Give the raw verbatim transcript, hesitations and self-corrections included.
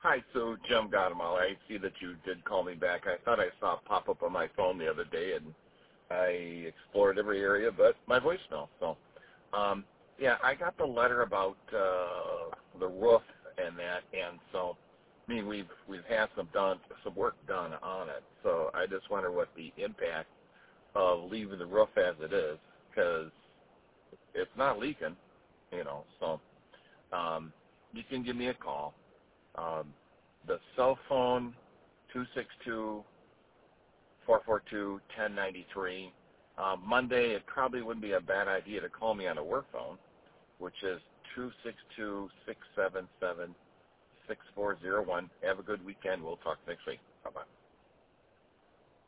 Hi, Sue. Jim Gaudemal. I see that you did call me back. I thought I saw it pop up on my phone the other day, and I explored every area but my voicemail. So, um, yeah, I got the letter about uh, the roof and that, and so, I mean, we've we've had some done some work done on it. So I just wonder what the impact of leaving the roof as it is, because it's not leaking, you know. So um, you can give me a call. Um, the cell phone, two six two, four four two, one zero nine three. Uh, Monday, it probably wouldn't be a bad idea to call me on a work phone, which is two six two, six seven seven, six four zero one. Have a good weekend. We'll talk next week. Bye-bye.